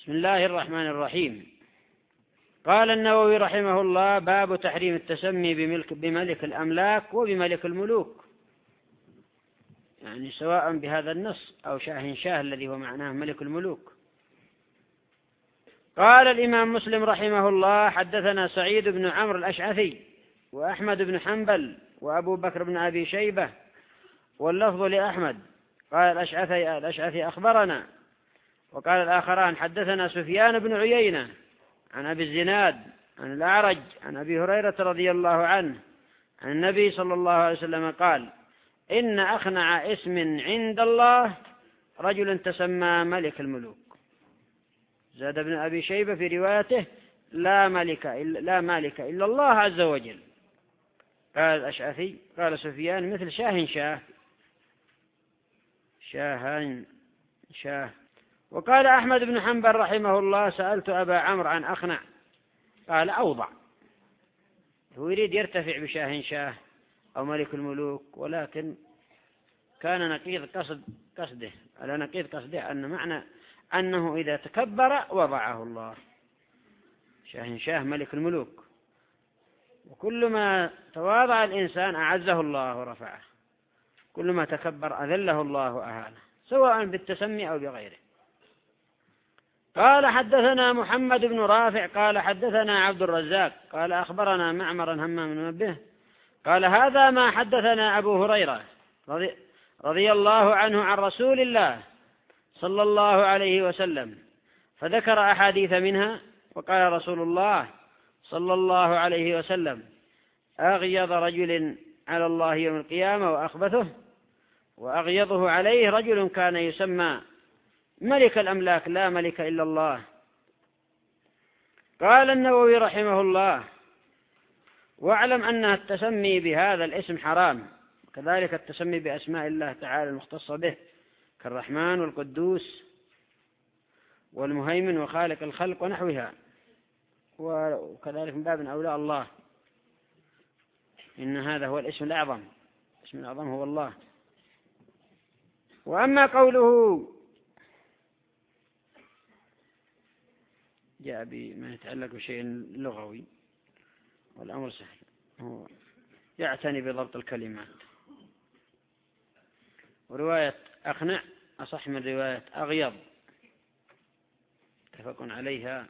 بسم الله الرحمن الرحيم. قال النووي رحمه الله: باب تحريم التسمي بملك الأملاك وبملك الملوك، يعني سواء بهذا النص أو شاه الذي هو معناه ملك الملوك. قال الإمام مسلم رحمه الله: حدثنا سعيد بن عمرو الأشعثي وأحمد بن حنبل وأبو بكر بن أبي شيبة، واللفظ لأحمد. قال الأشعثي أخبرنا، وقال الآخران حدثنا سفيان بن عيينة عن أبي الزناد عن الأعرج عن أبي هريرة رضي الله عنه عن النبي صلى الله عليه وسلم قال: إن أخنع اسم عند الله رجل تسمى ملك الملوك. زاد ابن أبي شيبة في روايته: لا مالك إلا الله عز وجل. قال الأشعثي: قال سفيان: مثل شاه. وقال أحمد بن حنبل رحمه الله: سألت أبا عمرو عن أخنع، قال: أوضع. هو يريد يرتفع بشاه أو ملك الملوك، ولكن كان نقيض قصده على نقيض قصده أن معنى أنه إذا تكبر وضعه الله. شاه ملك الملوك، وكل ما تواضع الإنسان أعزه الله ورفعه، كل ما تكبر أذله الله وأهانه، سواء بالتسمي أو بغيره. قال: حدثنا محمد بن رافع قال حدثنا عبد الرزاق قال أخبرنا معمر همام بن منبه قال: هذا ما حدثنا أبو هريرة رضي الله عنه عن رسول الله صلى الله عليه وسلم، فذكر أحاديث منها. وقال رسول الله صلى الله عليه وسلم: أغيظ رجل على الله يوم القيامة وأخبثه، وأغيظه عليه رجل كان يسمى ملك الأملاك لا ملك إلا الله. قال النووي رحمه الله: واعلم أن التسمي بهذا الاسم حرام، وكذلك التسمي بأسماء الله تعالى المختصة به كالرحمن والقدوس والمهيمن وخالق الخلق ونحوها، وكذلك من باب أولى الله، إن هذا هو الاسم الأعظم، الاسم الأعظم هو الله. وأما قوله جاء بما يتعلق بشيء لغوي والأمر سهل، هو يعتني بضبط الكلمات. ورواية أخنع أصح من رواية أغيض، متفق عليها،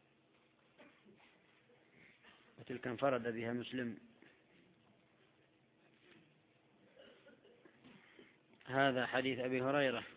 وتلك انفرد بها مسلم. هذا حديث أبي هريرة